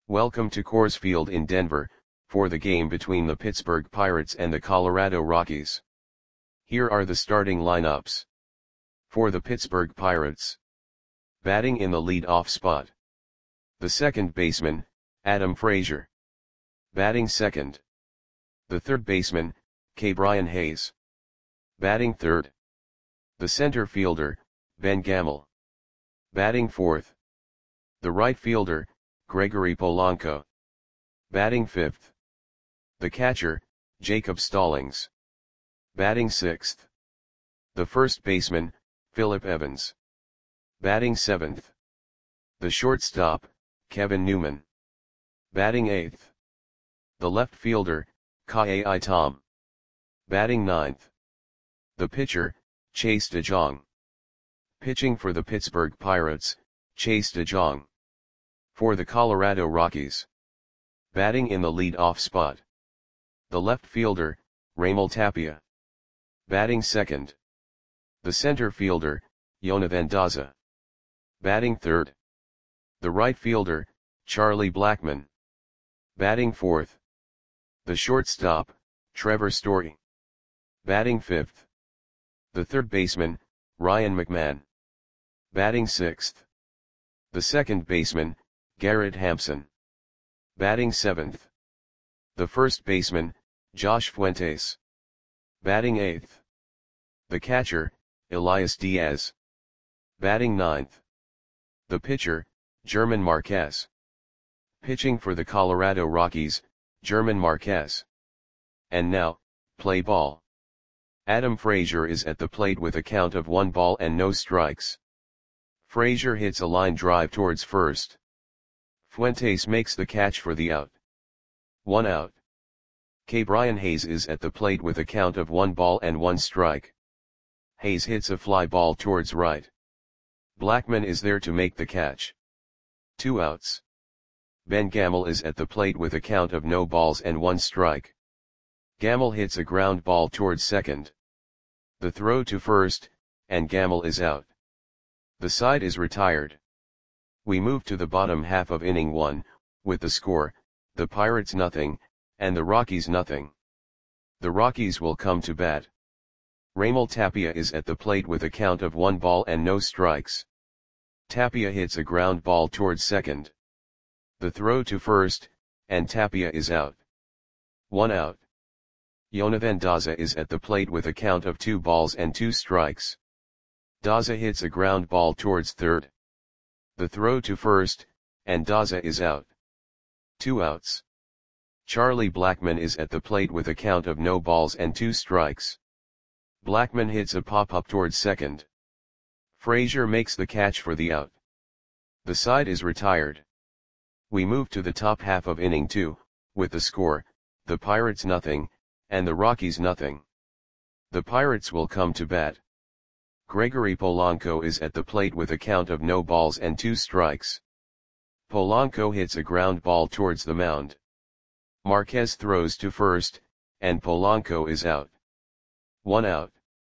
Welcome to Coors Field in Denver, for the game between the Pittsburgh Pirates and the Colorado Rockies. Here are the starting lineups. For the Pittsburgh Pirates. Batting in the lead-off spot. The second baseman, Adam Frazier. Batting second. The third baseman, Ke'Bryan Hayes. Batting third. The center fielder, Ben Gamel. Batting fourth. The right fielder, Gregory Polanco. Batting fifth. The catcher, Jacob Stallings. Batting sixth. The first baseman, Phillip Evans. Batting seventh. The shortstop, Kevin Newman. Batting eighth. The left fielder, Ka'ai Tom. Batting ninth. The pitcher, Chase De Jong. Pitching for the Pittsburgh Pirates, Chase De Jong. For the Colorado Rockies. Batting in the lead-off spot. The left fielder, Raimel Tapia. Batting second. The center fielder, Jonathan Daza. Batting third. The right fielder, Charlie Blackmon. Batting fourth. The shortstop, Trevor Story. Batting fifth. The third baseman, Ryan McMahon. Batting sixth. The second baseman, Garrett Hampson. Batting seventh. The first baseman, Josh Fuentes. Batting eighth. The catcher, Elias Diaz. Batting ninth. The pitcher, German Marquez. Pitching for the Colorado Rockies, German Marquez. And now, play ball. Adam Frazier is at the plate with a count of 1 ball and no strikes. Frazier hits a line drive towards first. Fuentes makes the catch for the out. 1 out. Ke'Bryan Hayes is at the plate with a count of 1 ball and 1 strike. Hayes hits a fly ball towards right. Blackmon is there to make the catch. 2 outs. Ben Gamel is at the plate with a count of no balls and 1 strike. Gamel hits a ground ball towards second. The throw to first, and Gamel is out. The side is retired. We move to the bottom half of inning 1, with the score, the Pirates nothing, and the Rockies nothing. The Rockies will come to bat. Raimel Tapia is at the plate with a count of 1 ball and no strikes. Tapia hits a ground ball towards second. The throw to first, and Tapia is out. 1 out. Jonathan Daza is at the plate with a count of 2 balls and 2 strikes. Daza hits a ground ball towards third. The throw to first, and Daza is out. 2 outs. Charlie Blackmon is at the plate with a count of no balls and 2 strikes. Blackmon hits a pop-up towards second. Frazier makes the catch for the out. The side is retired. We move to the top half of inning 2, with the score, the Pirates nothing, and the Rockies nothing. The Pirates will come to bat. Gregory Polanco is at the plate with a count of no balls and 2 strikes. Polanco hits a ground ball towards the mound. Marquez throws to first, and Polanco is out. 1 out.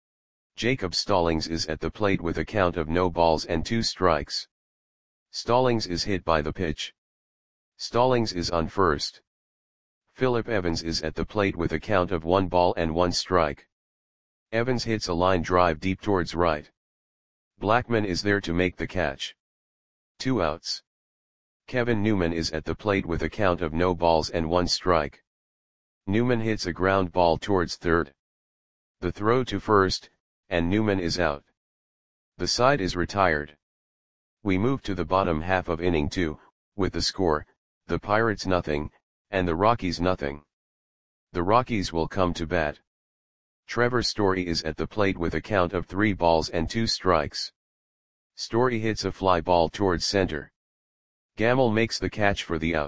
Jacob Stallings is at the plate with a count of no balls and 2 strikes. Stallings is hit by the pitch. Stallings is on first. Phillip Evans is at the plate with a count of 1 ball and 1 strike. Evans hits a line drive deep towards right. Blackmon is there to make the catch. 2 outs. Kevin Newman is at the plate with a count of no balls and 1 strike. Newman hits a ground ball towards third. The throw to first, and Newman is out. The side is retired. We move to the bottom half of inning 2, with the score, the Pirates nothing, and the Rockies nothing. The Rockies will come to bat. Trevor Story is at the plate with a count of 3 balls and 2 strikes. Story hits a fly ball towards center. Gamel makes the catch for the out.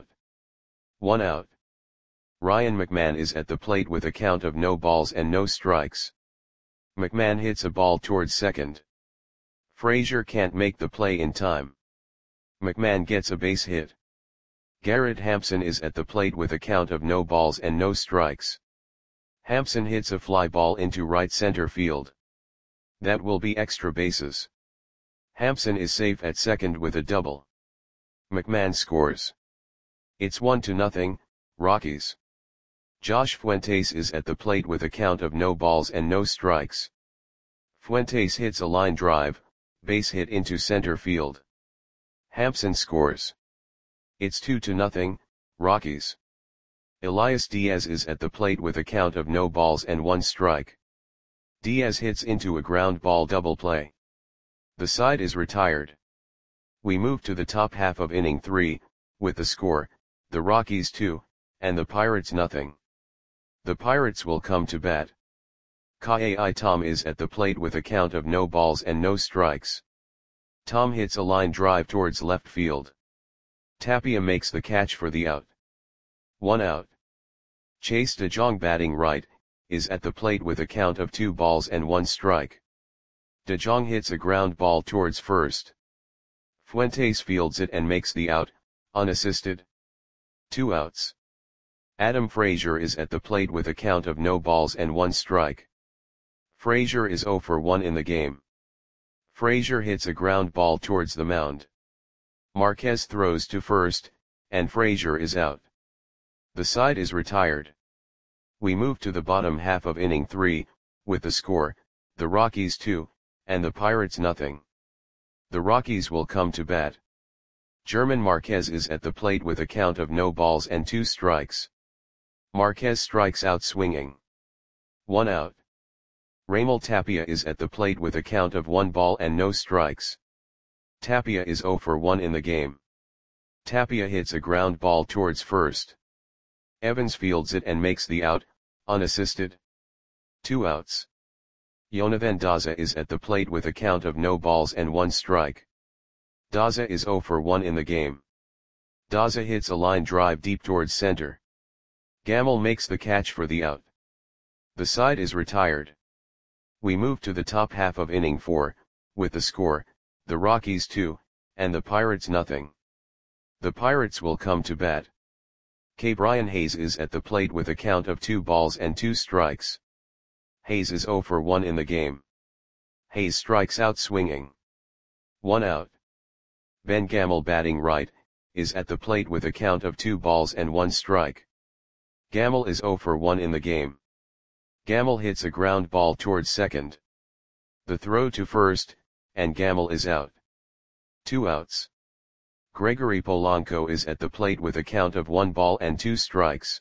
1 out. Ryan McMahon is at the plate with a count of no balls and no strikes. McMahon hits a ball towards second. Frazier can't make the play in time. McMahon gets a base hit. Garrett Hampson is at the plate with a count of no balls and no strikes. Hampson hits a fly ball into right center field. That will be extra bases. Hampson is safe at second with a double. McMahon scores. It's 1-0, Rockies. Josh Fuentes is at the plate with a count of no balls and no strikes. Fuentes hits a line drive, base hit into center field. Hampson scores. It's 2-0, Rockies. Elias Diaz is at the plate with a count of no balls and one strike. Diaz hits into a ground ball double play. The side is retired. We move to the top half of inning 3, with the score, the Rockies 2, and the Pirates nothing. The Pirates will come to bat. Ka'ai Tom is at the plate with a count of no balls and no strikes. Tom hits a line drive towards left field. Tapia makes the catch for the out. 1 out. Chase De Jong batting right, is at the plate with a count of 2 balls and 1 strike. De Jong hits a ground ball towards first. Fuentes fields it and makes the out, unassisted. 2 outs. Adam Frazier is at the plate with a count of no balls and 1 strike. Frazier is 0 for 1 in the game. Frazier hits a ground ball towards the mound. Marquez throws to first, and Frazier is out. The side is retired. We move to the bottom half of inning 3, with the score, the Rockies 2, and the Pirates nothing. The Rockies will come to bat. German Marquez is at the plate with a count of no balls and 2 strikes. Marquez strikes out swinging. 1 out. Raimel Tapia is at the plate with a count of 1 ball and no strikes. Tapia is 0 for 1 in the game. Tapia hits a ground ball towards first. Evans fields it and makes the out, unassisted. 2 outs. Jonathan Daza is at the plate with a count of no balls and 1 strike. Daza is 0 for 1 in the game. Daza hits a line drive deep towards center. Gamel makes the catch for the out. The side is retired. We move to the top half of inning 4, with the score, the Rockies 2, and the Pirates nothing. The Pirates will come to bat. Brian Hayes is at the plate with a count of 2 balls and 2 strikes. Hayes is 0 for 1 in the game. Hayes strikes out swinging. 1 out. Ben Gamel batting right, is at the plate with a count of 2 balls and 1 strike. Gamel is 0 for 1 in the game. Gamel hits a ground ball towards second. The throw to first, and Gamel is out. 2 outs. Gregory Polanco is at the plate with a count of 1 ball and 2 strikes.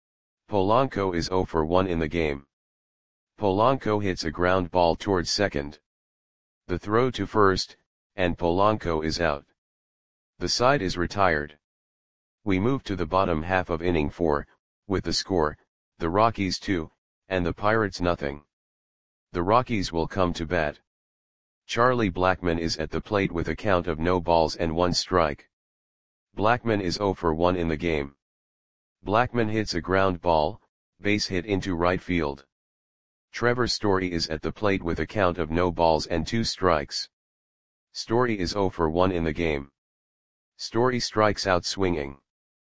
Polanco is 0 for 1 in the game. Polanco hits a ground ball towards second. The throw to first, and Polanco is out. The side is retired. We move to the bottom half of inning 4, with the score, the Rockies 2, and the Pirates nothing. The Rockies will come to bat. Charlie Blackmon is at the plate with a count of no balls and 1 strike. Blackmon is 0 for 1 in the game. Blackmon hits a ground ball, base hit into right field. Trevor Story is at the plate with a count of no balls and 2 strikes. Story is 0 for 1 in the game. Story strikes out swinging.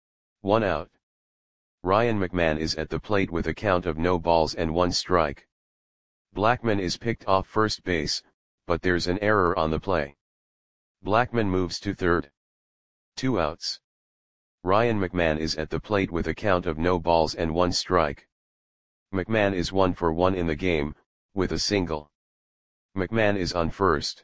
1 out. Ryan McMahon is at the plate with a count of no balls and 1 strike. Blackmon is picked off first base, but there's an error on the play. Blackmon moves to third. 2 outs. Ryan McMahon is at the plate with a count of no balls and 1 strike. McMahon is 1 for 1 in the game, with a single. McMahon is on first.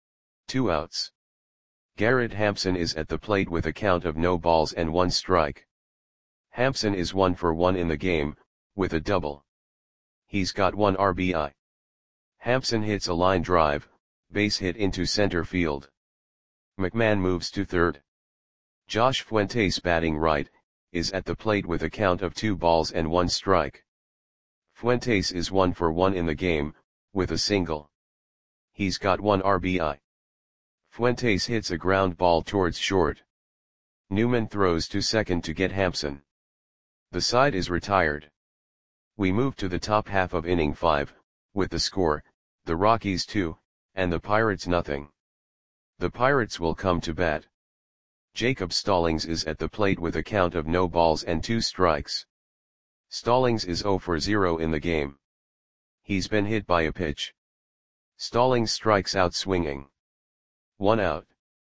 2 outs. Garrett Hampson is at the plate with a count of no balls and 1 strike. Hampson is 1 for 1 in the game, with a double. He's got 1 RBI. Hampson hits a line drive, base hit into center field. McMahon moves to third. Josh Fuentes batting right, is at the plate with a count of 2 balls and 1 strike. Fuentes is 1 for 1 in the game, with a single. He's got 1 RBI. Fuentes hits a ground ball towards short. Newman throws to second to get Hampson. The side is retired. We move to the top half of inning 5, with the score, the Rockies 2, and the Pirates nothing. The Pirates will come to bat. Jacob Stallings is at the plate with a count of no balls and 2 strikes. Stallings is 0 for 0 in the game. He's been hit by a pitch. Stallings strikes out swinging. 1 out.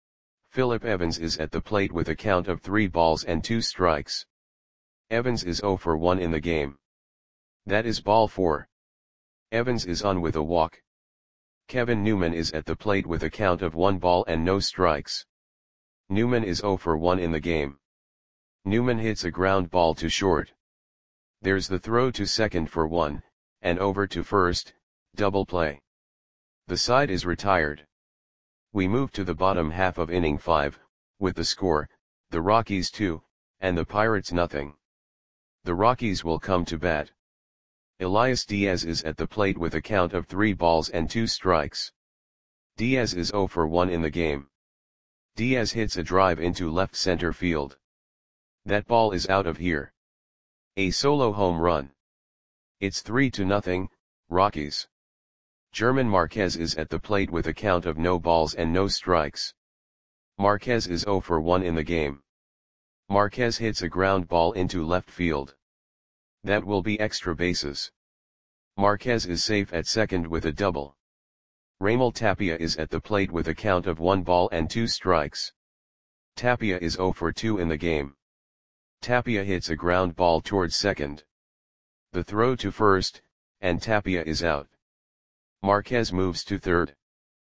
Phillip Evans is at the plate with a count of 3 balls and 2 strikes. Evans is 0 for 1 in the game. That is ball 4. Evans is on with a walk. Kevin Newman is at the plate with a count of 1 ball and no strikes. Newman is 0 for 1 in the game. Newman hits a ground ball to short. There's the throw to second for 1, and over to first, double play. The side is retired. We move to the bottom half of inning 5, with the score, the Rockies 2, and the Pirates nothing. The Rockies will come to bat. Elias Diaz is at the plate with a count of 3 balls and 2 strikes. Diaz is 0 for 1 in the game. Diaz hits a drive into left center field. That ball is out of here. A solo home run. It's 3-0, Rockies. German Marquez is at the plate with a count of no balls and no strikes. Marquez is 0 for 1 in the game. Marquez hits a ground ball into left field. That will be extra bases. Marquez is safe at second with a double. Raimel Tapia is at the plate with a count of 1 ball and 2 strikes. Tapia is 0 for 2 in the game. Tapia hits a ground ball towards second. The throw to first, and Tapia is out. Marquez moves to third.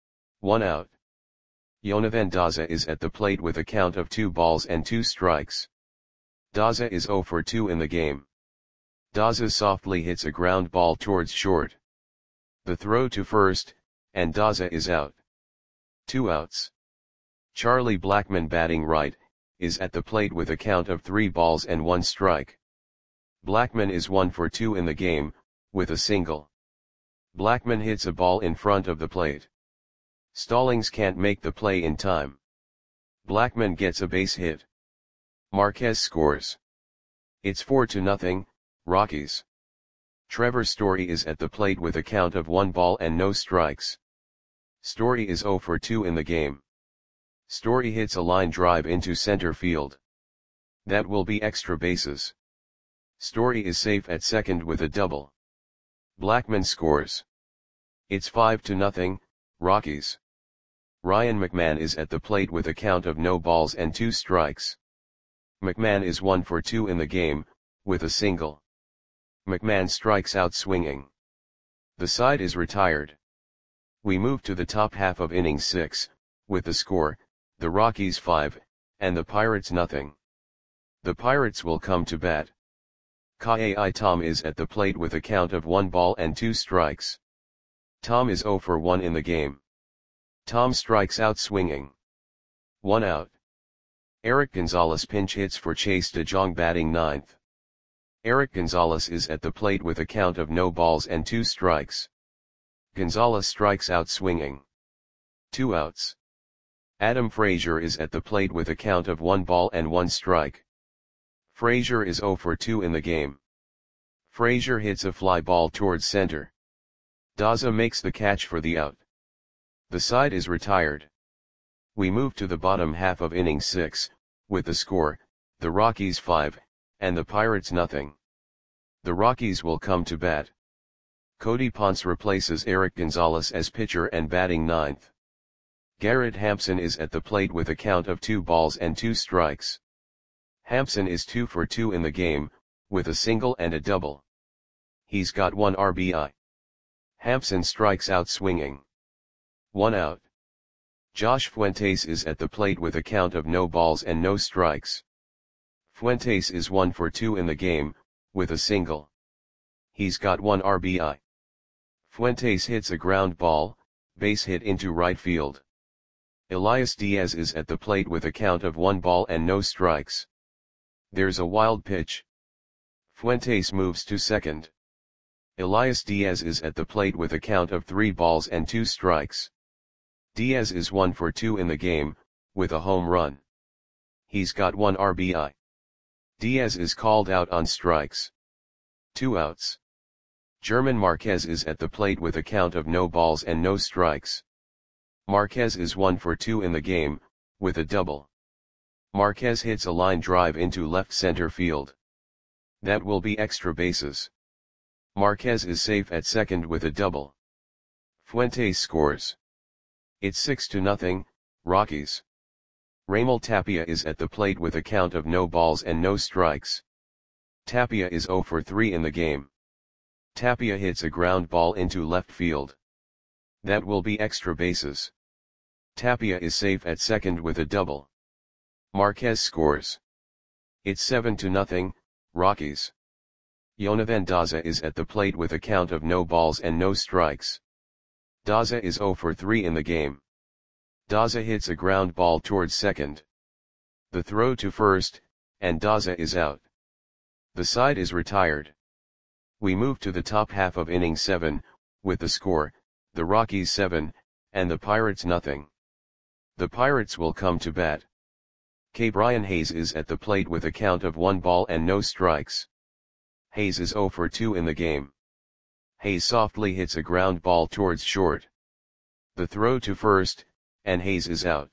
1 out. Jonathan Daza is at the plate with a count of 2 balls and 2 strikes. Daza is 0 for 2 in the game. Daza softly hits a ground ball towards short. The throw to first, and Daza is out. 2 outs. Charlie Blackmon, batting right, is at the plate with a count of 3 balls and 1 strike. Blackmon is 1 for 2 in the game, with a single. Blackmon hits a ball in front of the plate. Stallings can't make the play in time. Blackmon gets a base hit. Marquez scores. It's 4-0, Rockies. Trevor Story is at the plate with a count of 1 ball and no strikes. Story is 0 for 2 in the game. Story hits a line drive into center field. That will be extra bases. Story is safe at second with a double. Blackmon scores. It's 5-0, Rockies. Ryan McMahon is at the plate with a count of no balls and 2 strikes. McMahon is 1 for 2 in the game, with a single. McMahon strikes out swinging. The side is retired. We move to the top half of inning 6, with the score, the Rockies 5, and the Pirates nothing. The Pirates will come to bat. Ka'ai Tom is at the plate with a count of 1 ball and 2 strikes. Tom is 0 for 1 in the game. Tom strikes out swinging. 1 out. Eric Gonzalez pinch hits for Chase De Jong, batting 9th. Eric Gonzalez is at the plate with a count of no balls and 2 strikes. Gonzalez strikes out swinging. 2 outs. Adam Frazier is at the plate with a count of 1 ball and 1 strike. Frazier is 0 for 2 in the game. Frazier hits a fly ball towards center. Daza makes the catch for the out. The side is retired. We move to the bottom half of inning 6, with the score, the Rockies 5, and the Pirates nothing. The Rockies will come to bat. Cody Ponce replaces Eric Gonzalez as pitcher and batting 9th. Garrett Hampson is at the plate with a count of 2 balls and 2 strikes. Hampson is 2 for 2 in the game, with a single and a double. He's got 1 RBI. Hampson strikes out swinging. 1 out. Josh Fuentes is at the plate with a count of no balls and no strikes. Fuentes is 1 for 2 in the game, with a single. He's got 1 RBI. Fuentes hits a ground ball, base hit into right field. Elias Diaz is at the plate with a count of 1 ball and no strikes. There's a wild pitch. Fuentes moves to second. Elias Diaz is at the plate with a count of 3 balls and 2 strikes. Diaz is 1 for 2 in the game, with a home run. He's got 1 RBI. Diaz is called out on strikes. 2 outs. German Marquez is at the plate with a count of no balls and no strikes. Marquez is 1 for 2 in the game, with a double. Marquez hits a line drive into left center field. That will be extra bases. Marquez is safe at second with a double. Fuentes scores. It's 6-0, Rockies. Raimel Tapia is at the plate with a count of no balls and no strikes. Tapia is 0 for 3 in the game. Tapia hits a ground ball into left field. That will be extra bases. Tapia is safe at second with a double. Marquez scores. It's 7-0, Rockies. Jonathan Daza is at the plate with a count of no balls and no strikes. Daza is 0 for 3 in the game. Daza hits a ground ball towards second. The throw to first, and Daza is out. The side is retired. We move to the top half of inning 7, with the score, the Rockies 7, and the Pirates nothing. The Pirates will come to bat. Brian Hayes is at the plate with a count of 1 ball and no strikes. Hayes is 0 for 2 in the game. Hayes softly hits a ground ball towards short. The throw to first, and Hayes is out.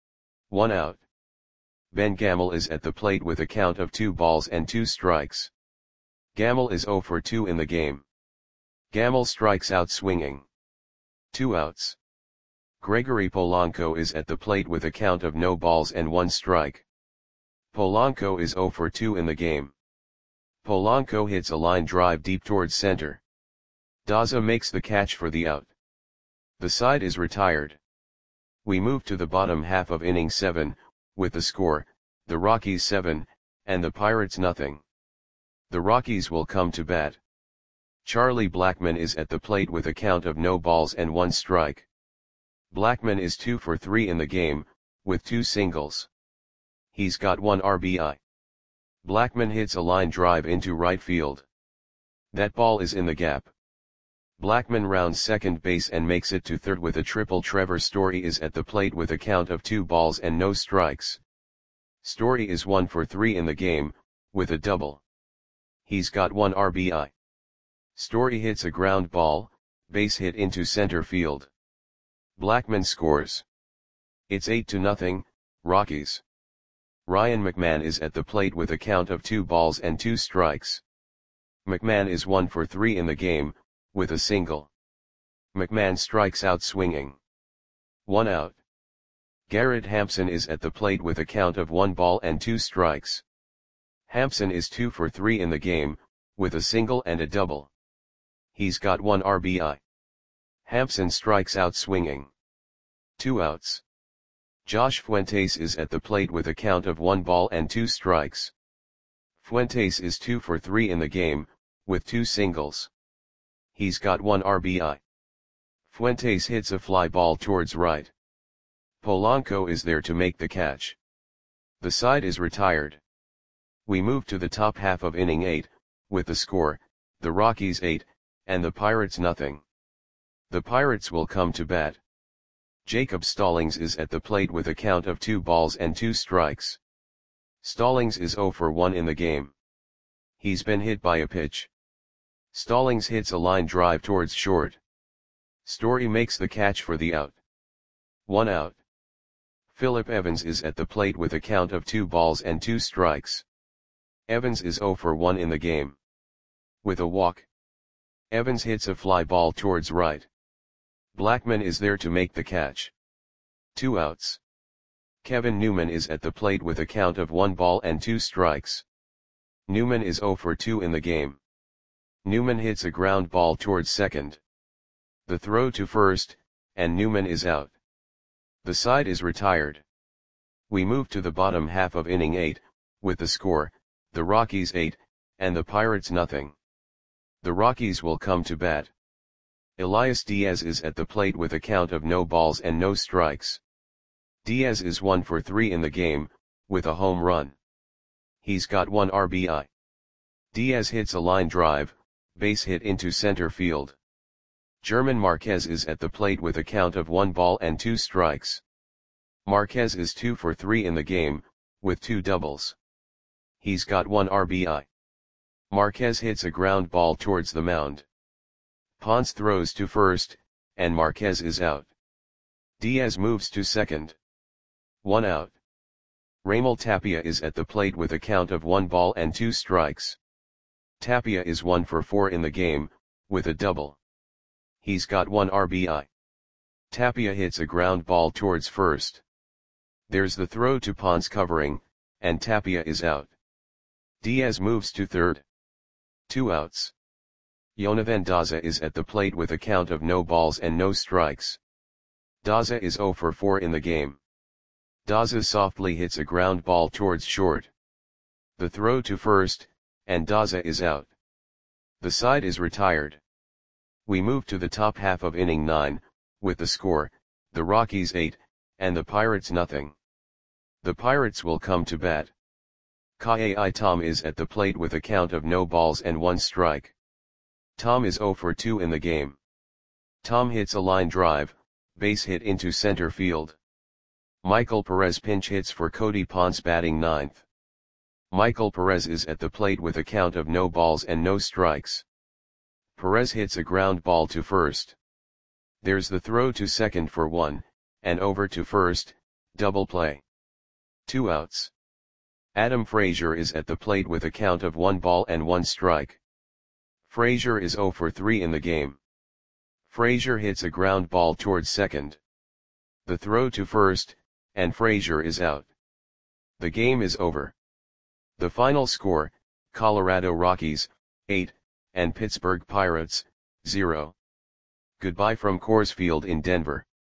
1 out. Ben Gamel is at the plate with a count of 2 balls and 2 strikes. Gamel is 0 for 2 in the game. Gamel strikes out swinging. 2 outs. Gregory Polanco is at the plate with a count of no balls and 1 strike. Polanco is 0 for 2 in the game. Polanco hits a line drive deep towards center. Daza makes the catch for the out. The side is retired. We move to the bottom half of inning 7, with the score, the Rockies 7, and the Pirates nothing. The Rockies will come to bat. Charlie Blackmon is at the plate with a count of no balls and 1 strike. Blackmon is 2 for 3 in the game, with 2 singles. He's got 1 RBI. Blackmon hits a line drive into right field. That ball is in the gap. Blackmon rounds second base and makes it to third with a triple. Trevor Story is at the plate with a count of 2 balls and no strikes. Story is 1 for 3 in the game, with a double. He's got 1 RBI. Story hits a ground ball, base hit into center field. Blackmon scores. It's 8-0, Rockies. Ryan McMahon is at the plate with a count of 2 balls and 2 strikes. McMahon is 1 for 3 in the game, with a single. McMahon strikes out swinging. 1 out. Garrett Hampson is at the plate with a count of 1 ball and 2 strikes. Hampson is 2 for 3 in the game, with a single and a double. He's got 1 RBI. Hampson strikes out swinging. 2 outs. Josh Fuentes is at the plate with a count of 1 ball and 2 strikes. Fuentes is 2 for 3 in the game, with 2 singles. He's got 1 RBI. Fuentes hits a fly ball towards right. Polanco is there to make the catch. The side is retired. We move to the top half of inning 8, with the score, the Rockies 8, and the Pirates nothing. The Pirates will come to bat. Jacob Stallings is at the plate with a count of 2 balls and 2 strikes. Stallings is 0 for 1 in the game. He's been hit by a pitch. Stallings hits a line drive towards short. Story makes the catch for the out. 1 out. Phillip Evans is at the plate with a count of 2 balls and 2 strikes. Evans is 0 for 1 in the game. With a walk. Evans hits a fly ball towards right. Blackmon is there to make the catch. 2 outs. Kevin Newman is at the plate with a count of 1 ball and 2 strikes. Newman is 0 for 2 in the game. Newman hits a ground ball towards second. The throw to first, and Newman is out. The side is retired. We move to the bottom half of inning 8, with the score, the Rockies 8, and the Pirates nothing. The Rockies will come to bat. Elias Diaz is at the plate with a count of no balls and no strikes. Diaz is 1 for 3 in the game, with a home run. He's got 1 RBI. Diaz hits a line drive, base hit into center field. German Marquez is at the plate with a count of 1 ball and 2 strikes. Marquez is 2 for 3 in the game, with 2 doubles. He's got 1 RBI. Marquez hits a ground ball towards the mound. Ponce throws to first, and Marquez is out. Diaz moves to second. 1 out. Raimel Tapia is at the plate with a count of 1 ball and 2 strikes. Tapia is 1 for 4 in the game, with a double. He's got 1 RBI. Tapia hits a ground ball towards first. There's the throw to Ponce covering, and Tapia is out. Diaz moves to third. 2 outs. Yonavan Daza is at the plate with a count of no balls and no strikes. Daza is 0 for 4 in the game. Daza softly hits a ground ball towards short. The throw to first, and Daza is out. The side is retired. We move to the top half of inning 9, with the score, the Rockies 8, and the Pirates nothing. The Pirates will come to bat. Ka'ai Tom is at the plate with a count of no balls and 1 strike. Tom is 0 for 2 in the game. Tom hits a line drive, base hit into center field. Michael Perez pinch hits for Cody Ponce batting 9th. Michael Perez is at the plate with a count of no balls and no strikes. Perez hits a ground ball to first. There's the throw to second for 1, and over to first, double play. 2 outs. Adam Frazier is at the plate with a count of 1 ball and 1 strike. Frazier is 0 for 3 in the game. Frazier hits a ground ball towards second. The throw to first, and Frazier is out. The game is over. The final score, Colorado Rockies, 8, and Pittsburgh Pirates, 0. Goodbye from Coors Field in Denver.